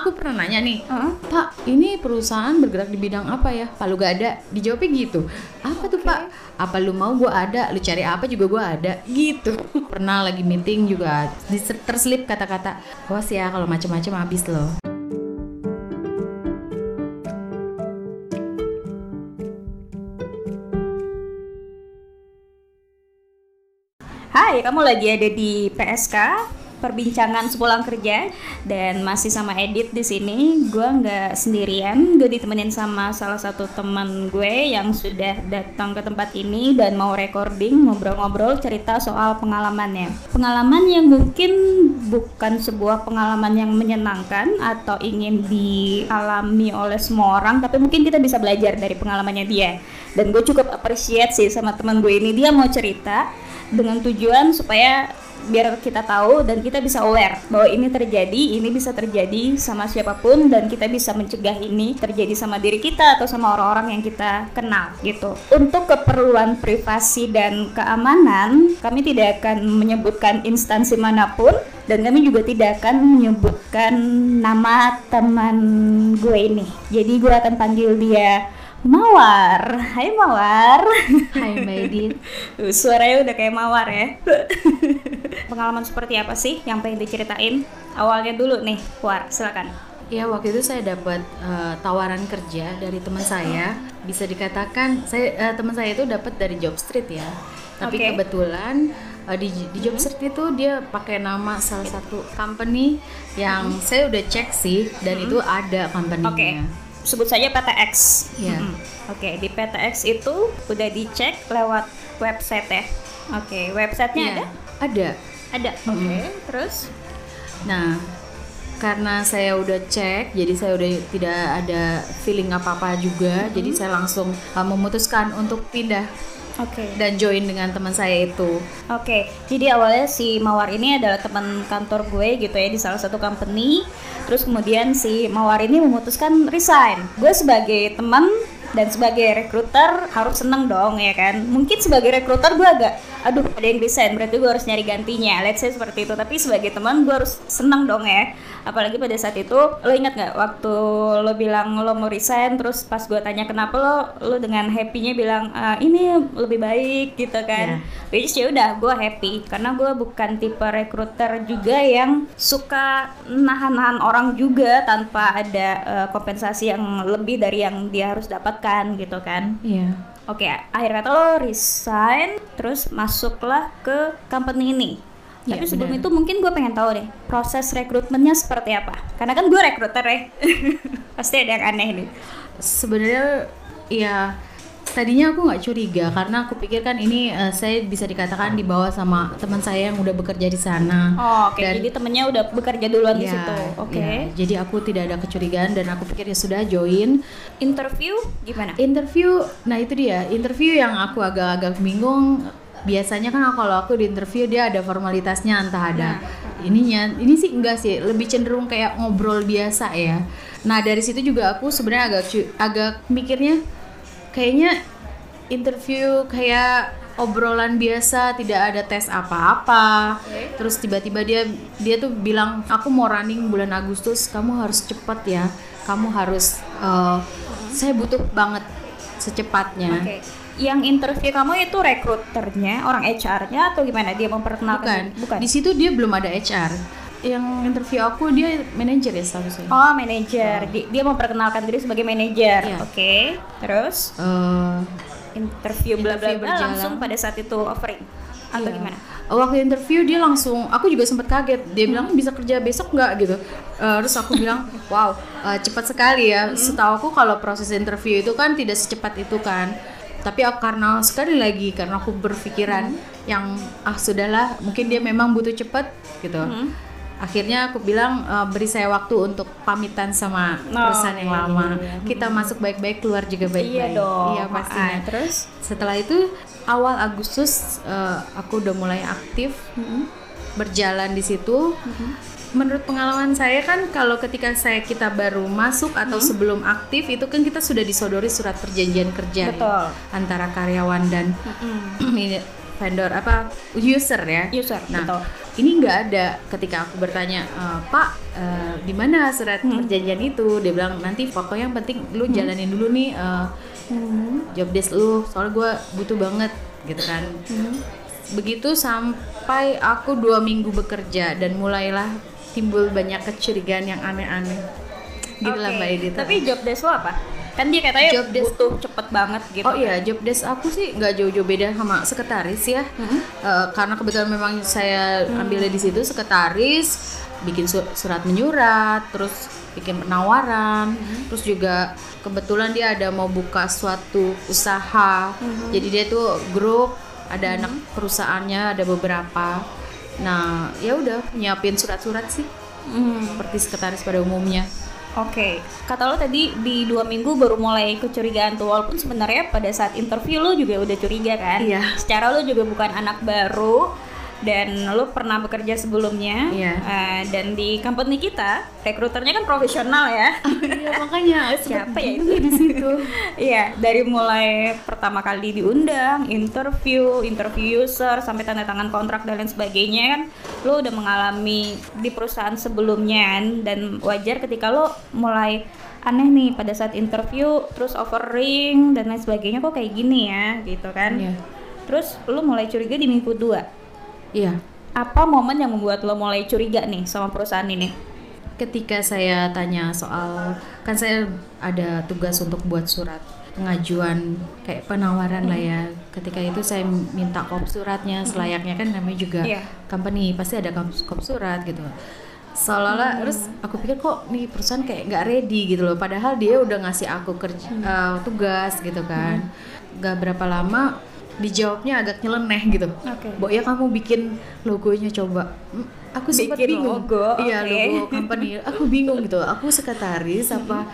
aku pernah nanya nih, Pak, ini perusahaan bergerak di bidang apa ya? Pak, lu gak ada? Dijawabnya gitu. Apa tuh Pak? Apa lu mau gue ada? Lu cari apa juga gue ada? Gitu. Pernah lagi meeting juga terselip kata-kata, awas ya kalau macam-macam habis loh. Hai, kamu lagi ada di PSK, perbincangan sepulang kerja, dan masih sama Edit di sini. Gue nggak sendirian, gue ditemenin sama salah satu teman gue yang sudah datang ke tempat ini dan mau recording, ngobrol-ngobrol cerita soal pengalamannya. Pengalaman yang mungkin bukan sebuah pengalaman yang menyenangkan atau ingin dialami oleh semua orang, tapi mungkin kita bisa belajar dari pengalamannya dia. Dan gue cukup appreciate sih sama teman gue ini, dia mau cerita dengan tujuan supaya biar kita tahu dan kita bisa aware bahwa ini terjadi, ini bisa terjadi sama siapapun, dan kita bisa mencegah ini terjadi sama diri kita atau sama orang-orang yang kita kenal gitu. Untuk keperluan privasi dan keamanan, kami tidak akan menyebutkan instansi manapun, dan kami juga tidak akan menyebutkan nama teman gue ini. Jadi gue akan panggil dia Mawar. Hai Mawar. Hai Mbak Edit. Suaranya udah kayak Mawar ya. Pengalaman seperti apa sih yang pengen diceritain? Awalnya dulu nih, War, silakan. Ya, waktu itu saya dapat tawaran kerja dari teman saya. Bisa dikatakan teman saya itu dapat dari Jobstreet ya. Tapi kebetulan di Jobstreet itu dia pakai nama salah satu company yang saya udah cek sih, dan itu ada company-nya. Sebut saja PTX. Yeah. Di PTX itu udah dicek lewat website ya. Websitenya ada? Ada. Terus? Nah, karena saya udah cek, jadi saya udah tidak ada feeling apa-apa juga, jadi saya langsung memutuskan untuk pindah. Dan join dengan teman saya itu. Jadi awalnya si Mawar ini adalah teman kantor gue gitu ya, di salah satu company. Terus kemudian si Mawar ini memutuskan resign. Gue sebagai teman dan sebagai recruiter harus seneng dong ya kan. Mungkin sebagai recruiter gue agak, aduh ada yang resign, berarti gue harus nyari gantinya. Let's say seperti itu. Tapi sebagai teman gue harus seneng dong ya. Apalagi pada saat itu, lo ingat gak waktu lo bilang lo mau resign, terus pas gue tanya kenapa, lo dengan happy-nya bilang ini lebih baik gitu kan. Which ya udah, gue happy karena gue bukan tipe recruiter juga yang suka nahan-nahan orang juga tanpa ada kompensasi yang lebih dari yang dia harus dapatkan gitu kan. Akhir kata lo resign, terus masuklah ke company ini. Tapi sebelum itu mungkin gue pengen tahu deh, proses rekrutmennya seperti apa? Karena kan gue rekruter ya. Pasti ada yang aneh nih. Sebenarnya ya tadinya aku nggak curiga karena aku pikir kan ini saya bisa dikatakan dibawa sama teman saya yang udah bekerja di sana. Jadi temennya udah bekerja duluan di situ. Jadi aku tidak ada kecurigaan dan aku pikir ya sudah join. Interview gimana? Interview, nah itu dia. Interview yang aku agak-agak bingung. Biasanya kan kalau aku di interview dia ada formalitasnya, entah ada ininya. Ini sih enggak sih, lebih cenderung kayak ngobrol biasa ya. Nah dari situ juga aku sebenarnya agak mikirnya kayaknya interview kayak obrolan biasa, tidak ada tes apa-apa. Terus tiba-tiba dia tuh bilang, aku mau running bulan Agustus, kamu harus cepat ya. Kamu harus saya butuh banget secepatnya. Yang interview kamu itu rekruternya, orang HR-nya atau gimana? Dia memperkenalkan? Bukan. Di situ dia belum ada HR. Yang interview aku dia manajer ya statusnya. Manajer. Dia memperkenalkan diri sebagai manajer. Terus interview bla bla bla langsung pada saat itu offering atau gimana? Waktu interview dia langsung, aku juga sempat kaget. Dia bilang bisa kerja besok nggak gitu. Terus aku bilang, wow, cepat sekali ya. Setahu aku kalau proses interview itu kan tidak secepat itu kan. Tapi karena sekali lagi karena aku berpikiran yang sudahlah, mungkin dia memang butuh cepat gitu. Akhirnya aku bilang beri saya waktu untuk pamitan sama perusahaan yang lama. Kita masuk baik-baik, keluar juga baik-baik. Iya dong. Iya pastinya. Terus setelah itu awal Agustus aku udah mulai aktif berjalan di situ. Menurut pengalaman saya kan kalau ketika kita baru masuk atau sebelum aktif itu kan kita sudah disodori surat perjanjian kerja ya, antara karyawan dan vendor apa user ya. User, Nah, betul. ini nggak ada ketika aku bertanya, Pak, di mana surat perjanjian itu? Dia bilang nanti pokoknya yang penting lu jalanin dulu nih job desk lu, soalnya gue butuh banget gitu kan. Begitu sampai aku 2 minggu bekerja dan mulailah timbul banyak kecurigaan yang aneh-aneh. Gitu lah Mbak Edith. Tapi job desk lo apa? Kan dia katanya Job desk butuh cepet banget gitu. Oh iya, job desk aku sih nggak jauh-jauh beda sama sekretaris ya. Karena kebetulan memang saya ambilnya di situ sekretaris, bikin surat menyurat, terus bikin penawaran, terus juga kebetulan dia ada mau buka suatu usaha. Jadi dia tuh grup, ada anak perusahaannya, ada beberapa. Nah, ya udah nyiapin surat-surat sih. Seperti sekretaris pada umumnya. Oke, kata lo tadi di 2 minggu baru mulai kecurigaan tuh, walaupun sebenarnya pada saat interview lo juga udah curiga kan? Iya. Secara lo juga bukan anak baru dan lo pernah bekerja sebelumnya. Iya. Dan di company kita rekruternya kan profesional ya. Iya, makanya Siapa ya itu? di situ. Iya, dari mulai pertama kali diundang, interview user sampai tanda tangan kontrak dan lain sebagainya kan lo udah mengalami di perusahaan sebelumnya kan? Dan wajar ketika lo mulai aneh nih pada saat interview, terus offering dan lain sebagainya kok kayak gini ya gitu kan. Iya. Terus lo mulai curiga di minggu 2. Iya. Apa momen yang membuat lo mulai curiga nih sama perusahaan ini? Ketika saya tanya soal, kan saya ada tugas untuk buat surat pengajuan kayak penawaran lah ya. Ketika itu saya minta kop suratnya selayaknya kan namanya juga company pasti ada kop surat gitu. Seolah-olah terus aku pikir kok nih perusahaan kayak nggak ready gitu loh. Padahal dia udah ngasih aku kerja tugas gitu kan. Gak berapa lama dijawabnya agak nyeleneh gitu. Bo ya kamu bikin logonya coba. Aku sempat Bikin bingung. logo, Iya, oke. logo company. Aku bingung gitu. Aku sekretaris apa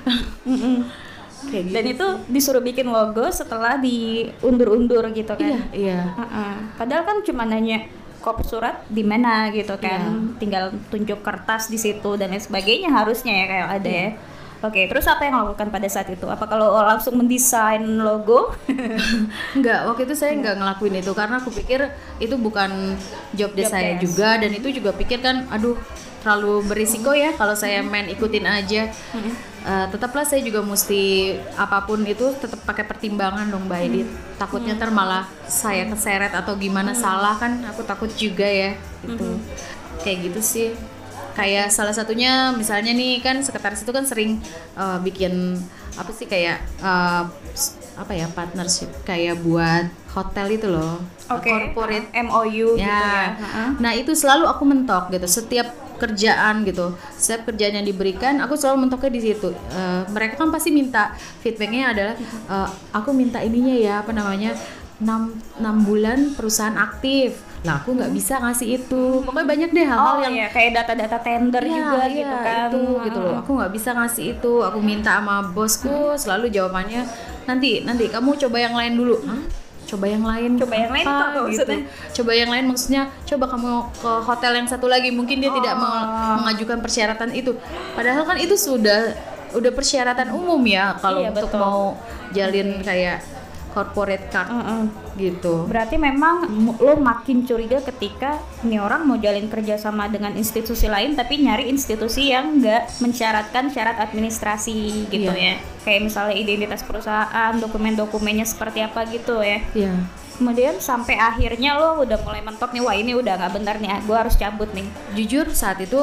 kayak gitu. Dan itu disuruh bikin logo setelah diundur-undur gitu kan? Iya. Padahal kan cuma nanya kop surat di mana gitu kan, tinggal tunjuk kertas di situ dan lain sebagainya harusnya ya kayak ada ya. Oke, terus apa yang lo lakukan pada saat itu? Apa kalau langsung mendesain logo? Enggak, waktu itu saya enggak ngelakuin itu karena aku pikir itu bukan job desk saya desk. juga, dan itu juga pikir kan aduh terlalu berisiko ya kalau saya main ikutin aja. Tetaplah saya juga mesti apapun itu tetap pakai pertimbangan dong Mbak Edith. Takutnya ntar malah saya keseret atau gimana salah kan, aku takut juga ya gitu. Kayak gitu sih. Kayak salah satunya misalnya nih kan sekretaris itu kan sering bikin apa sih kayak apa ya partnership kayak buat hotel itu loh, corporate MOU gitu ya. ya. Nah itu selalu aku mentok gitu setiap kerjaan gitu, setiap kerjaan yang diberikan aku selalu mentoknya di situ. Mereka kan pasti minta feedbacknya adalah aku minta ininya ya apa namanya 6 bulan perusahaan aktif. Lah aku nggak bisa ngasih itu. Pokoknya banyak deh hal-hal yang kayak data-data tender juga gitu kan. Itu gitu loh. Aku nggak bisa ngasih itu. Aku minta sama bosku selalu jawabannya nanti kamu coba yang lain dulu. Hah? Coba yang lain. Coba yang lain itu apa maksudnya? Coba yang lain maksudnya coba kamu ke hotel yang satu lagi, mungkin dia tidak mengajukan persyaratan itu. Padahal kan itu udah persyaratan umum ya kalau untuk betul. mau jalin kayak corporate card gitu. Berarti memang lo makin curiga ketika nih orang mau jalin kerjasama dengan institusi lain tapi nyari institusi yang nggak mensyaratkan syarat administrasi gitu ya. Kayak misalnya identitas perusahaan, dokumen-dokumennya seperti apa gitu ya. Iya. Kemudian sampai akhirnya lo udah mulai mentok nih, wah ini udah nggak benar nih, gue harus cabut nih. Jujur saat itu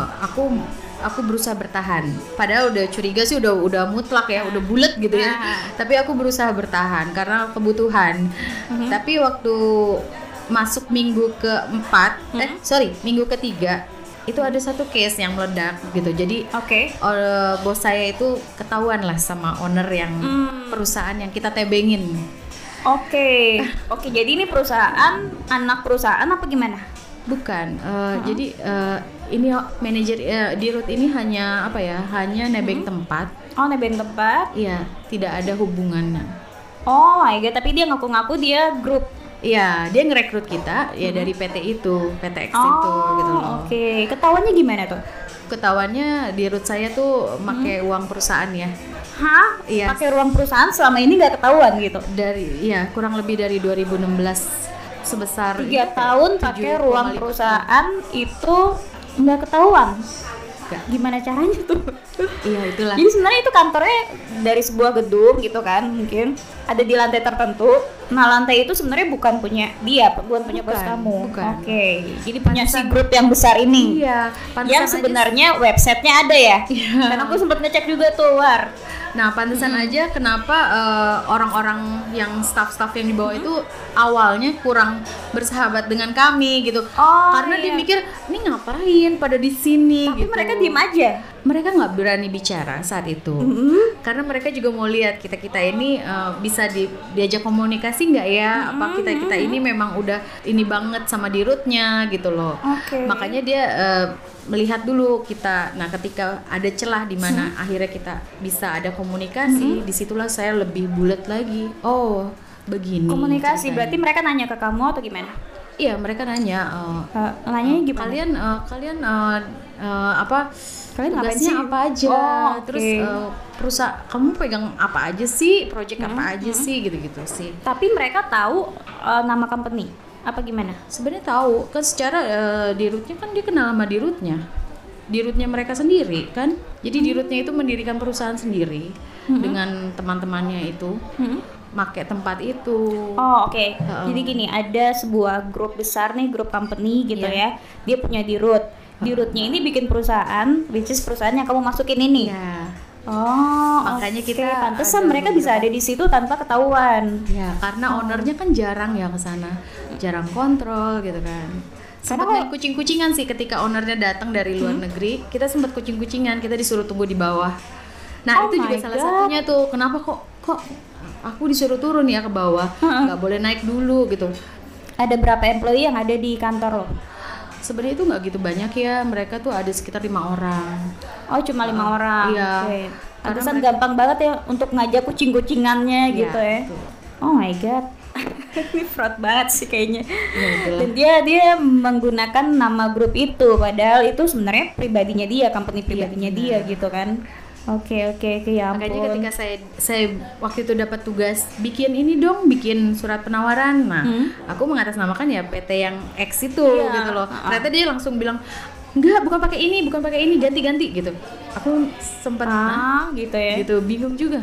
aku berusaha bertahan. Padahal udah curiga sih udah mutlak ya, udah bulat gitu ya. Tapi aku berusaha bertahan karena kebutuhan. Tapi waktu masuk minggu keempat, minggu ketiga itu ada satu case yang meledak gitu. Jadi bos saya itu ketahuan lah sama owner yang perusahaan yang kita tebengin. Oke, jadi ini perusahaan anak perusahaan apa gimana? Bukan, jadi ini manajer di root ini hanya apa ya? Hanya nebeng tempat. Oh, nebeng tempat? Iya, tidak ada hubungannya. Oh my god, tapi dia ngaku-ngaku dia grup. Iya, dia ngerekrut kita ya dari PT itu, PTX itu gitu loh. Oke, ketahuannya gimana tuh? Ketahuannya di root saya tuh pakai uang perusahaan ya. Hah? Iya. Pakai ruang perusahaan selama ini nggak ketahuan gitu? Kurang lebih dari 2016 sebesar 3 tahun pakai ruang perusahaan itu nggak ketahuan. Gimana caranya tuh? Iya, itulah. Jadi sebenarnya itu kantornya dari sebuah gedung gitu kan, mungkin ada di lantai tertentu. Nah, lantai itu sebenarnya bukan punya dia, bukan punya bos kamu. Bukan. Oke. Jadi punya si grup yang besar ini. Iya, Yang sebenarnya websitenya ada ya. Iya. Dan aku sempat ngecek juga tuh, War. Nah, pantesan aja kenapa orang-orang yang staff-staff yang di bawah itu awalnya kurang bersahabat dengan kami gitu. Karena dia mikir, ini ngapain pada di sini Tapi gitu. mereka diem aja. Mereka nggak berani bicara saat itu. Karena mereka juga mau lihat kita ini bisa diajak komunikasi nggak ya? Apa kita ini memang udah ini banget sama dirutnya gitu loh. Makanya dia melihat dulu kita. Nah, ketika ada celah di mana akhirnya kita bisa ada komunikasi, disitulah saya lebih bulat lagi. Oh, begini. Komunikasi ceritanya. berarti mereka nanya ke kamu atau gimana? Iya, mereka nanya. Nanyanya gimana? Kalian apa? Kalian ngapain tugasnya sih? apa aja? Terus perusahaan kamu pegang apa aja sih? Project apa aja sih? Gitu-gitu sih. Tapi mereka tahu nama company apa gimana? Sebenarnya tahu kan secara dirutnya kan dia kenal sama dirutnya mereka sendiri kan. Jadi dirutnya itu mendirikan perusahaan sendiri dengan teman-temannya itu. Make tempat itu. Oke. Jadi gini, ada sebuah grup besar nih, grup company gitu ya. Dia punya dirut. Dirutnya ini bikin perusahaan, which is perusahaan yang kamu masukin ini. Iya. Makanya kita kita pantesan ada mereka bisa ada di situ tanpa ketahuan. Ya, karena ownernya kan jarang ya ke sana. Jarang kontrol gitu kan. Sempat main kucing-kucingan sih ketika ownernya datang dari luar negeri. Kita sempat kucing-kucingan, kita disuruh tunggu di bawah. Nah, itu juga salah satunya tuh. Kenapa kok aku disuruh turun ya ke bawah? Nggak boleh naik dulu gitu. Ada berapa employee yang ada di kantor lo? Sebenarnya itu nggak gitu banyak ya, mereka tuh ada sekitar 5 orang. Oh, cuma 5 orang. Iya. Pantesan gampang banget ya untuk ngajak kucing-kucingannya gitu ya. Betul. Oh my god. Ini fraud banget sih kayaknya. Ya, Dan dia menggunakan nama grup itu, padahal itu sebenarnya pribadinya dia, company pribadinya dia gitu kan. Oke, ya ampun. Makanya ketika saya waktu itu dapat tugas bikin surat penawaran. Nah, aku mengatasnamakan ya PT yang X itu gitu loh. Ternyata dia langsung bilang, "Enggak, bukan pakai ini, ganti-ganti" gitu. Aku sempat gitu ya. Gitu, bingung juga,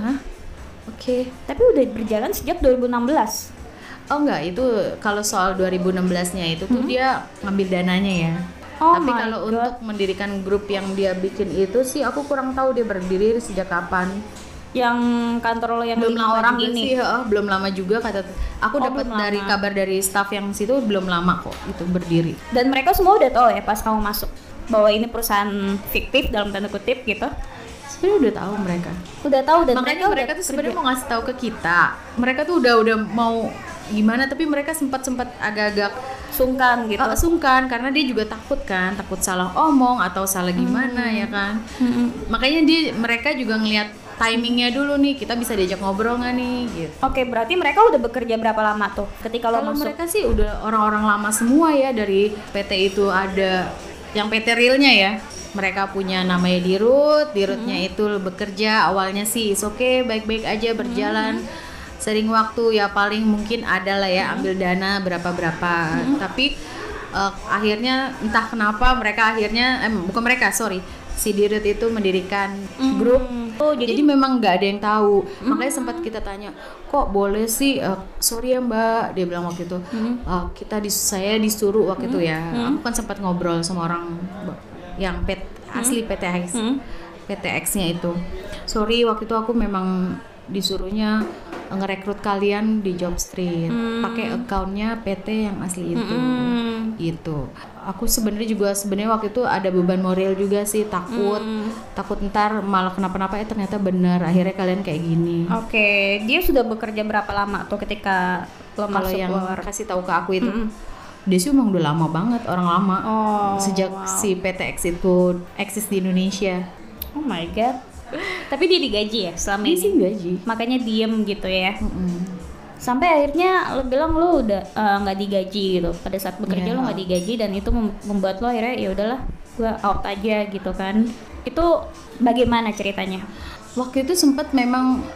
Oke. Tapi udah berjalan sejak 2016. Oh enggak, itu kalau soal 2016-nya itu tuh dia ngambil dananya ya. Tapi kalau untuk mendirikan grup yang dia bikin itu sih aku kurang tahu dia berdiri sejak kapan. Yang kantor lo yang Belum 5 orang juga ini sih, belum lama juga kata aku dapat dari kabar dari staff yang situ belum lama kok itu berdiri. Dan mereka semua udah tahu ya pas kamu masuk bahwa ini perusahaan fiktif dalam tanda kutip gitu. Sebenarnya udah tahu mereka. Udah tahu dan makanya mereka tuh sebenarnya mau ngasih tahu ke kita. Mereka tuh udah mau gimana, tapi mereka sempat agak-agak sungkan gitu. Sungkan karena dia juga takut salah omong atau salah gimana ya kan. Makanya mereka juga ngelihat timingnya dulu nih, kita bisa diajak ngobrol nggak nih gitu. Oke, berarti mereka udah bekerja berapa lama tuh ketika lo masuk? Mereka sih udah orang-orang lama semua ya, dari PT itu ada yang PT realnya ya. Mereka punya namanya dirutnya itu bekerja awalnya sih oke, baik-baik aja berjalan. Sering waktu ya paling mungkin ada lah ya ambil dana berapa tapi akhirnya entah kenapa mereka akhirnya si dirut itu mendirikan grup. Jadi memang nggak ada yang tahu. Makanya sempat kita tanya, kok boleh sih sorry ya mbak, dia bilang waktu itu saya disuruh waktu itu ya. Aku kan sempat ngobrol sama orang yang asli PT X-nya itu. Sorry waktu itu aku memang disuruhnya ngerekrut kalian di Jobstreet pakai accountnya PT yang asli itu gitu. Aku sebenarnya waktu itu ada beban moral juga sih, takut ntar malah kenapa-napa ternyata benar akhirnya kalian kayak gini. Oke, dia sudah bekerja berapa lama tuh ketika lo masuk? Kalau yang kasih tahu ke aku itu dia sih emang udah lama banget, orang lama. Sejak si PT X itu eksis di Indonesia. Oh my god. Tapi dia digaji ya selama ini? Dia sih gaji. Makanya diem gitu ya. Sampai akhirnya lo bilang lo udah nggak digaji gitu. Pada saat bekerja lo nggak digaji dan itu membuat lo akhirnya ya udahlah, gue out aja gitu kan. Itu bagaimana ceritanya? Waktu itu sempat memang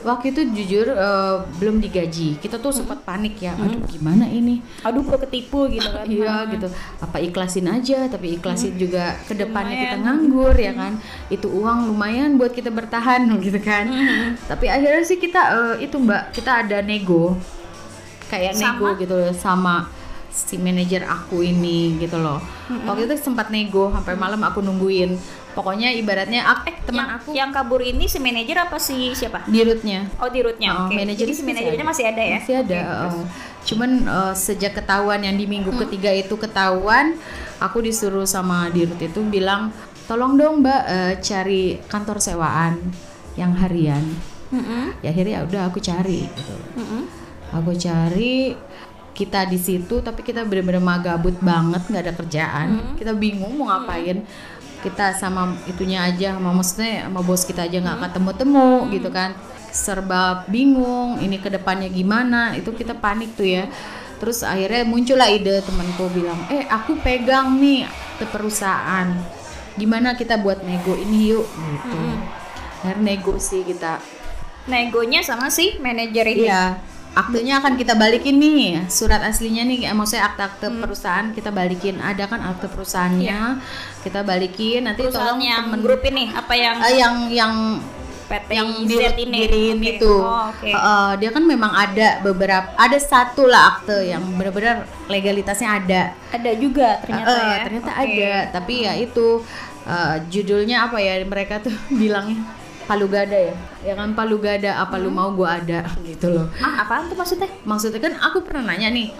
Waktu itu jujur belum digaji. Kita tuh sempat panik ya. Aduh gimana ini? Aduh gue ketipu gitu kan. Iya gitu. Apa ikhlasin aja, tapi ikhlasin juga ke depannya kita nganggur ya kan. Itu uang lumayan buat kita bertahan gitu kan. Tapi akhirnya sih kita itu Mbak, kita ada nego. Kayak nego gitu loh sama si manajer aku ini gitu loh. Waktu itu sempat nego sampai malam aku nungguin. Pokoknya ibaratnya teman aku yang kabur ini si manajer apa si siapa? Dirutnya. Oh, dirutnya. Oke. Manajer Jadi si manajernya masih ada ya? Masih ada. Cuman sejak ketahuan yang di minggu ketiga itu ketahuan, aku disuruh sama dirut itu bilang, tolong dong Mbak cari kantor sewaan yang harian. Ya akhirnya udah aku cari gitu. Aku cari, kita di situ tapi kita benar-benar magabut banget, nggak ada kerjaan. Kita bingung mau ngapain. Kita sama itunya aja, maksudnya sama bos kita aja nggak ketemu-temu gitu kan, serba bingung ini ke depannya gimana, itu kita panik tuh ya. Terus akhirnya muncullah ide, temanku bilang, aku pegang nih ke perusahaan, gimana kita buat nego ini yuk gitu. Akhirnya nego sih kita. Negonya sama si manajer ini. Iya. Aktenya akan kita balikin nih, surat aslinya nih, maksudnya akte perusahaan kita balikin. Ada kan akte perusahaannya, kita balikin. Nanti perusahaan tolong yang temen grup ini apa yang PT yang diriin itu. Dia kan memang ada ada satu lah akte yang benar-benar legalitasnya ada. Ada juga ternyata ya. Ternyata ada, tapi ya itu judulnya apa ya, mereka tuh bilangnya Palu Gada ya kan, Palu Gada, apa lu mau gua ada gitu loh. Apaan tuh maksudnya? Maksudnya kan aku pernah nanya nih,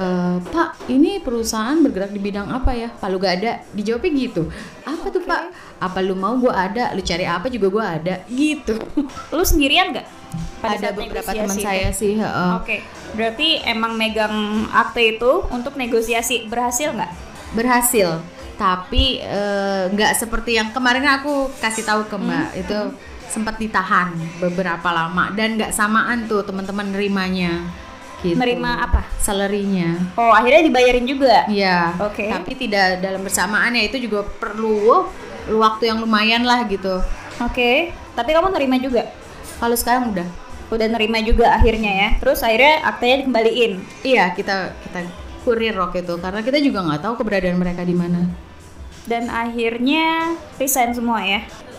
Pak ini perusahaan bergerak di bidang apa ya, Palu Gada. Dijawabnya gitu, apa tuh Pak, apa lu mau gua ada, lu cari apa juga gua ada gitu. Lu sendirian nggak? Ada beberapa teman saya sih. Oke. Berarti emang megang akte itu untuk negosiasi, berhasil nggak? Berhasil, tapi nggak seperti yang kemarin aku kasih tahu ke Mbak. Itu sempat ditahan beberapa lama dan nggak samaan tuh teman-teman nerimanya gitu. Nerima apa? Salary-nya. Oh, akhirnya dibayarin juga? Iya. Oke. Tapi tidak dalam bersamaan ya, itu juga perlu waktu yang lumayan lah gitu. Oke. Tapi kamu nerima juga? Kalau sekarang udah nerima juga akhirnya ya. Terus akhirnya aktenya dikembaliin. Iya, kita kurir waktu itu karena kita juga nggak tahu keberadaan mereka di mana. Dan akhirnya resign semua ya?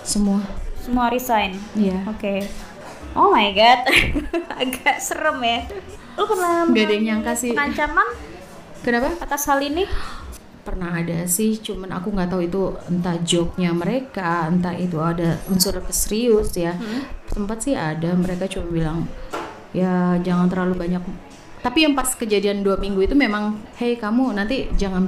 Semua resign? Iya. Oke. Oh my god. Agak serem ya. Lu pernah gak ada yang nyangka sih pengancaman? Kenapa? Atas hal ini? Pernah ada sih, cuman aku nggak tahu itu entah joke-nya mereka, entah itu ada unsur serius ya. Sempat sih ada, mereka cuma bilang ya jangan terlalu banyak. Tapi yang pas kejadian 2 minggu itu memang, hey kamu nanti jangan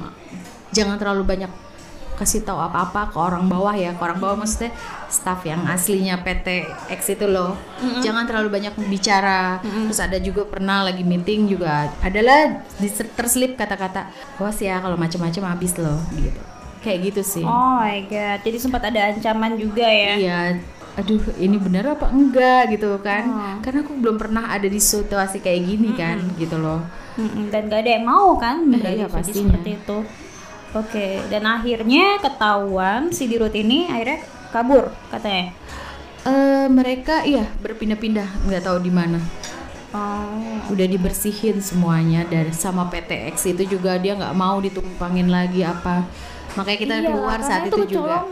terlalu banyak kasih tahu apa-apa ke orang bawah ya. Ke orang bawah maksudnya staff yang aslinya PT X itu loh. Jangan terlalu banyak bicara. Terus ada juga pernah lagi meeting juga adalah terselip kata-kata, "Awas ya kalau macam-macam habis loh." gitu. Kayak gitu sih. Oh my god. Jadi sempat ada ancaman juga ya. Iya. Aduh, ini benar apa enggak gitu kan. Karena aku belum pernah ada di situasi kayak gini kan gitu loh. Dan gak ada yang mau kan iya, pastinya. Seperti itu. Oke, dan akhirnya ketahuan si dirut ini akhirnya kabur katanya. Mereka berpindah-pindah, nggak tahu di mana. Udah dibersihin semuanya dari sama PTX itu juga, dia nggak mau ditumpangin lagi apa. Makanya kita keluar saat itu juga.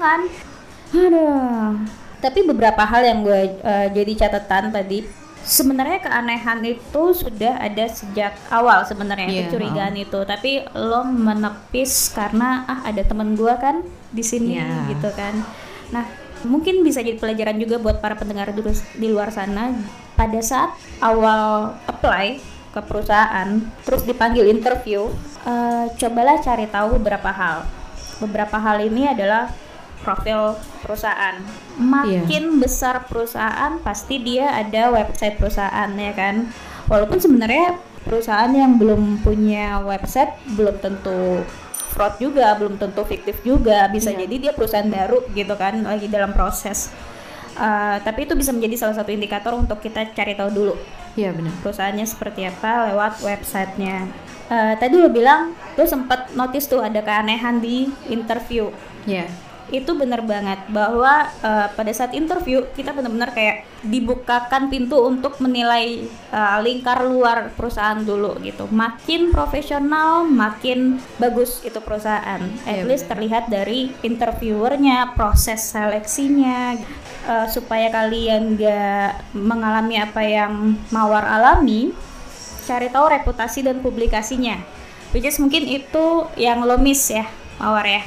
Aduh. Tapi beberapa hal yang gue jadi catatan tadi. Sebenarnya keanehan itu sudah ada sejak awal sebenarnya, kecurigaan itu. Tapi lo menepis karena ada temen gue kan di sini gitu kan. Nah, mungkin bisa jadi pelajaran juga buat para pendengar di luar sana. Pada saat awal apply ke perusahaan, terus dipanggil interview, cobalah cari tahu beberapa hal. Beberapa hal ini adalah profil perusahaan. Makin besar perusahaan pasti dia ada website perusahaan ya kan. Walaupun sebenarnya perusahaan yang belum punya website belum tentu fraud juga, belum tentu fiktif juga, bisa jadi dia perusahaan baru gitu kan, lagi dalam proses. Tapi itu bisa menjadi salah satu indikator untuk kita cari tahu dulu. Iya benar. Perusahaannya seperti apa lewat websitenya. Tadi lo bilang lo sempat notice tuh ada keanehan di interview. Iya. Itu benar banget bahwa pada saat interview kita benar-benar kayak dibukakan pintu untuk menilai lingkar luar perusahaan dulu gitu. Makin profesional, makin bagus itu perusahaan. At least terlihat dari interviewernya, proses seleksinya, supaya kalian gak mengalami apa yang Mawar alami. Cari tahu reputasi dan publikasinya, which is mungkin itu yang lo miss ya, Mawar ya.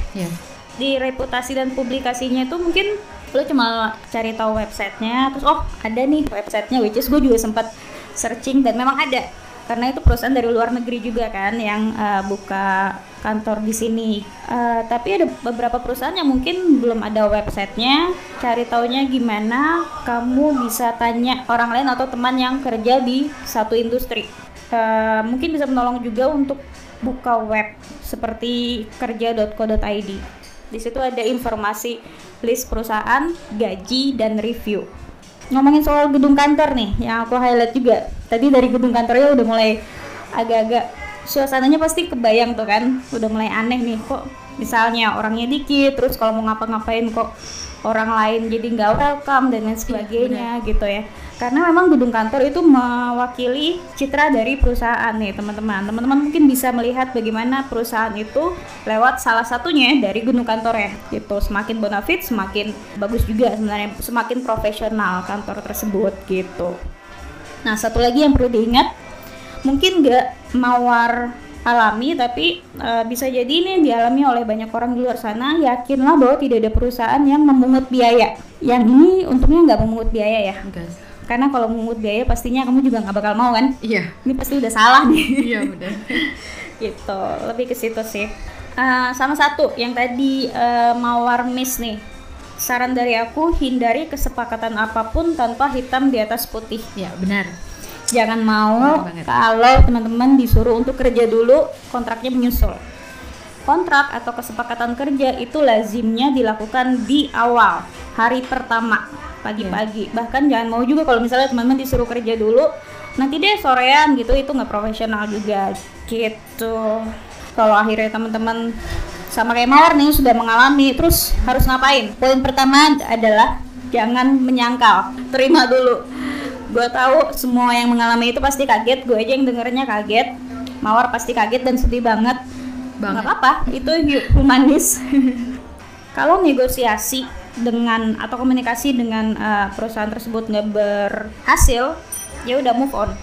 Di reputasi dan publikasinya itu mungkin lo cuma cari tahu websitenya, terus oh ada nih websitenya, which is gue juga sempat searching dan memang ada, karena itu perusahaan dari luar negeri juga kan yang buka kantor di sini. Tapi ada beberapa perusahaan yang mungkin belum ada websitenya. Cari taunya gimana? Kamu bisa tanya orang lain atau teman yang kerja di satu industri. Mungkin bisa menolong juga untuk buka web seperti kerja.co.id. Di situ ada informasi list perusahaan, gaji, dan review. Ngomongin soal gedung kantor nih, yang aku highlight juga. Tadi dari gedung kantornya udah mulai agak-agak suasananya pasti kebayang tuh kan, udah mulai aneh nih, kok misalnya orangnya dikit, terus kalau mau ngapa-ngapain kok orang lain jadi nggak welcome dan lain sebagainya gitu ya. Karena memang gedung kantor itu mewakili citra dari perusahaan nih teman-teman. Teman-teman mungkin bisa melihat bagaimana perusahaan itu lewat salah satunya dari gedung kantornya gitu. Semakin bonafit, semakin bagus juga sebenarnya, semakin profesional kantor tersebut gitu. Nah, satu lagi yang perlu diingat, mungkin nggak Mawar alami tapi bisa jadi ini dialami oleh banyak orang di luar sana. Yakinlah bahwa tidak ada perusahaan yang memungut biaya. Yang ini untungnya nggak memungut biaya ya. Karena kalau memungut biaya pastinya kamu juga nggak bakal mau kan? Iya. Ini pasti udah salah nih. Iya benar. Gitu, lebih ke situ sih. Sama satu yang tadi Mawar miss nih. Saran dari aku, hindari kesepakatan apapun tanpa hitam di atas putih. Ya benar. Jangan mau kalau teman-teman disuruh untuk kerja dulu, kontraknya menyusul. Kontrak atau kesepakatan kerja itu lazimnya dilakukan di awal hari pertama pagi-pagi. Bahkan jangan mau juga kalau misalnya teman-teman disuruh kerja dulu, nanti deh sorean gitu, itu nggak profesional juga gitu. Kalau akhirnya teman-teman sama kayak Mawar nih sudah mengalami, terus harus ngapain? Poin pertama adalah jangan menyangkal, terima dulu. Gue tahu semua yang mengalami itu pasti kaget, gue aja yang dengernya kaget, Mawar pasti kaget dan sedih banget. Nggak apa-apa, itu humanis. Kalau negosiasi dengan atau komunikasi dengan perusahaan tersebut nggak berhasil, ya udah move on.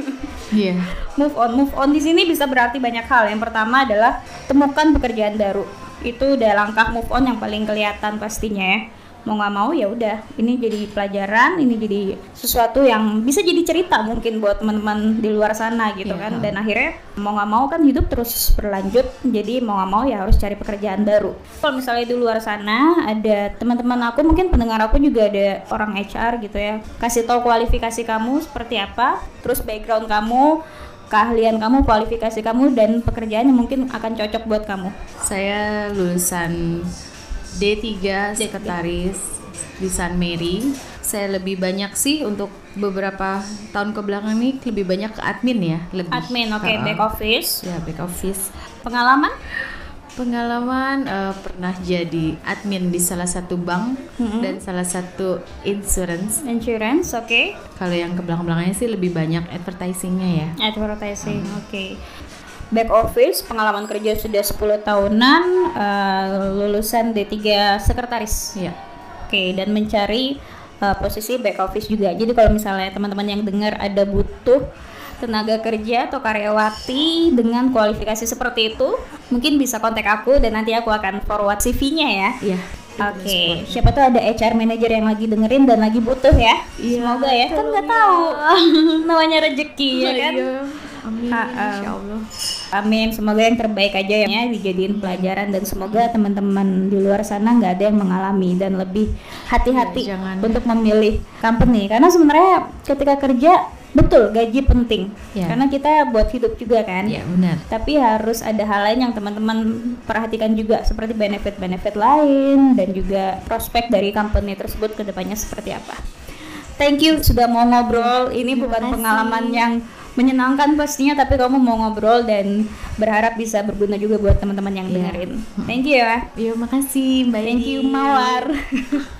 Move on di sini bisa berarti banyak hal. Yang pertama adalah temukan pekerjaan baru. Itu udah langkah move on yang paling kelihatan pastinya ya. Mau nggak mau ya udah, ini jadi pelajaran, ini jadi sesuatu yang bisa jadi cerita mungkin buat teman-teman di luar sana gitu kan. Dan akhirnya mau nggak mau kan hidup terus berlanjut, jadi mau nggak mau ya harus cari pekerjaan baru. Kalau misalnya di luar sana ada teman-teman aku, mungkin pendengar aku juga ada orang HR gitu ya, kasih tahu kualifikasi kamu seperti apa, terus background kamu, keahlian kamu, kualifikasi kamu, dan pekerjaan yang mungkin akan cocok buat kamu. Saya lulusan D3 sekretaris di Sun Mary. Saya lebih banyak sih untuk beberapa tahun kebelakang ini lebih banyak ke admin ya, lebih. Admin, oke, back office. Ya, back office. Pengalaman pernah jadi admin di salah satu bank dan salah satu insurance, oke. Kalau yang ke belakang-belakangnya sih lebih banyak advertisingnya ya. Advertising, oke. Back office, pengalaman kerja sudah 10 tahunan, lulusan D3 sekretaris. Iya. Oke, dan mencari posisi back office juga. Jadi kalau misalnya teman-teman yang dengar ada butuh tenaga kerja atau karyawati dengan kualifikasi seperti itu, mungkin bisa kontak aku dan nanti aku akan forward CV-nya ya. Iya. Oke, siapa tuh ada HR manager yang lagi dengerin dan lagi butuh ya. Semoga ya, kan nggak tahu namanya rezeki ya kan. Amin, insya Allah. Amin, semoga yang terbaik aja ya dijadiin pelajaran, dan semoga teman-teman di luar sana nggak ada yang mengalami, dan lebih hati-hati untuk memilih company, karena sebenarnya ketika kerja betul gaji penting karena kita buat hidup juga kan. Iya benar. Tapi harus ada hal lain yang teman-teman perhatikan juga, seperti benefit-benefit lain dan juga prospek dari company tersebut ke depannya seperti apa. Thank you sudah mau ngobrol. Ini bukan pengalaman yang menyenangkan pastinya, tapi kamu mau ngobrol dan berharap bisa berguna juga buat teman-teman yang dengerin. Thank you ya. Makasih Mbak Thank you Edi. Mawar.